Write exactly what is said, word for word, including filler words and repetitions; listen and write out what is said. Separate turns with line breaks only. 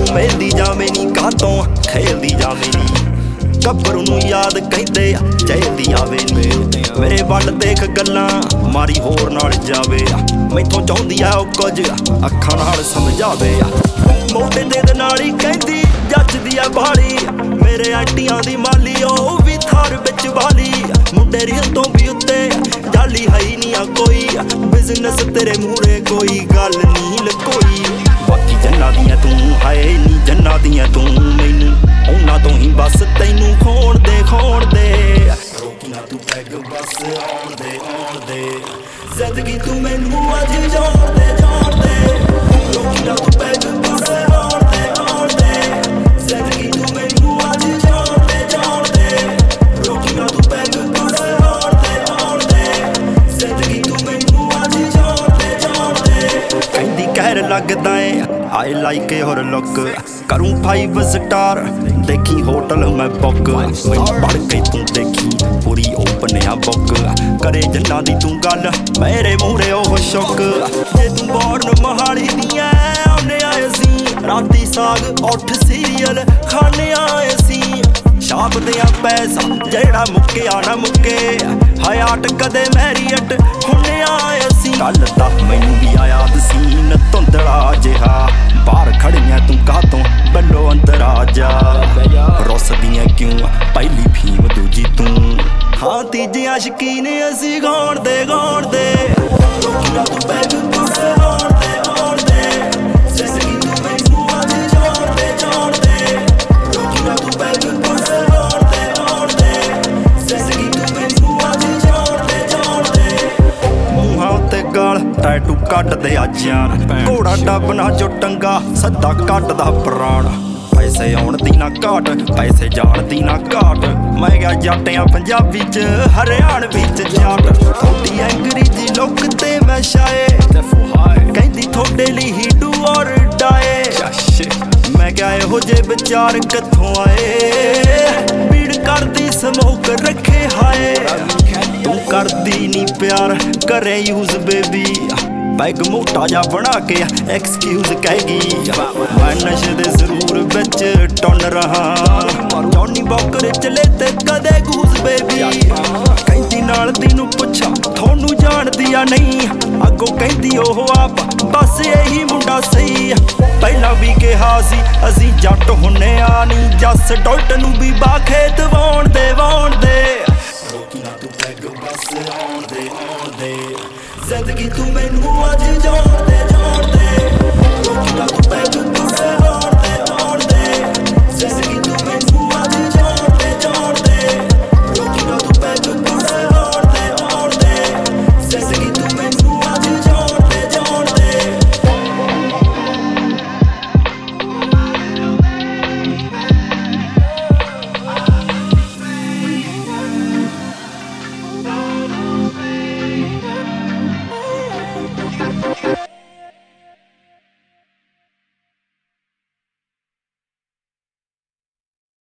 तू मेहंदी जावे नी कातों खेलदी जावे नी गब्बरू नू याद कहंदे झेलदी आवे नी मेरे वल देख गल्लां मारी होर नाल जावे मैथों चाहुंदी आ ओ कुछ अखां नाल समझावे मोटे दे नाल ही कहंदी जचदी आ बाली मेरे आंटियां दी माली ओ भी थार विच वाली मुंडे रिल तों भी उत्ते जाली है ही नहीं आ कोई बिजनेस तेरे मूहरे कोई गल नहीं लकोई बाकी जन्ना दियां तू है नी जन्ना दियां तू मैनू उन्हां तो ही बस तैनू खोण दे खोण दे रोकी ना तू पैग बस आउण दे आउण दे जिंदगी तू मैनू अज जाण दे जाण दे रोकी ना तू पैग बस आउण दे आउण दे जिंदगी तू मैनू अज जाण दे जाण दे रोकी ना तू पैग बस आउण दे आउण दे जिंदगी तू मैनू अज जाण दे जाण दे कहंदी कहर लगदा ए आई लाइक योर लुक करूं फाइव स्टार देखी होटल मैं बुक पढ़ के तू देखी पूरी ओपन आ बुक करे जन्ना दी तू गल मेरे मूहरे ओह शुक जे तू बोर्न मोहाली दियां आने आए सी राती साग उठ सीरियल खाने आए सी छाप दिया पैसा जेड़ा मुक्के आना मुक्के हयात कदे मैरियट हुणे आए सी कल दा मैनू भी आया सीन धुंधला जिहा बाहर खड़ियां तू कातों बल्लो अंदर आ जा रुसदियां क्यों पहली फीम दूजी तू हाँ तीजियां शकीन असी गाउण दे गाउण दे रोकी ना तू पैग बस आउण दे आउण दे जिंदगी तू मैनू अज जाण दे जाण दे रोकी ना तू पैग बस आउण दे आउण दे जिंदगी तू मैनू अज जाण दे जाण दे मूहां उत्ते गाल टैटू कट दे अज यार घोड़ा डब ना जो टंगा सदा कटदा प्राण पैसे आउण दी ना घाट पैसे जाण दी ना घाट मैं गया जट्टियां पंजाबी च हरियाणवी च जाट थोड़ी अंग्रेजी लुक ते मैं शाए कहंदी थोड़े लई ही डू और डाए मैं क्या इहो जे विचार कित्थों आए भीड़ करदी समोक रखे हाए तू करदी नी प्यार करे यूज बेबी बैग मोटा जा बना के एक्सक्यूज कहेगी मैं नशे दे जरूर बिच टन रहा जॉनी वॉकर चले ते कदे गूज बेबी कहंदी नाल दी नू पुछा थोनू जाणदी आ नहीं अगों कहंदी ओह आप बस यही मुंडा सही पहला भी कहा सी असी जट हुन्ने आ नी जस डोल्ट नू भी बाखेत वाउण दे वाउण दे रोकी ना तू पैग बस आउण दे आउण दे जिंदगी तू मैनू अज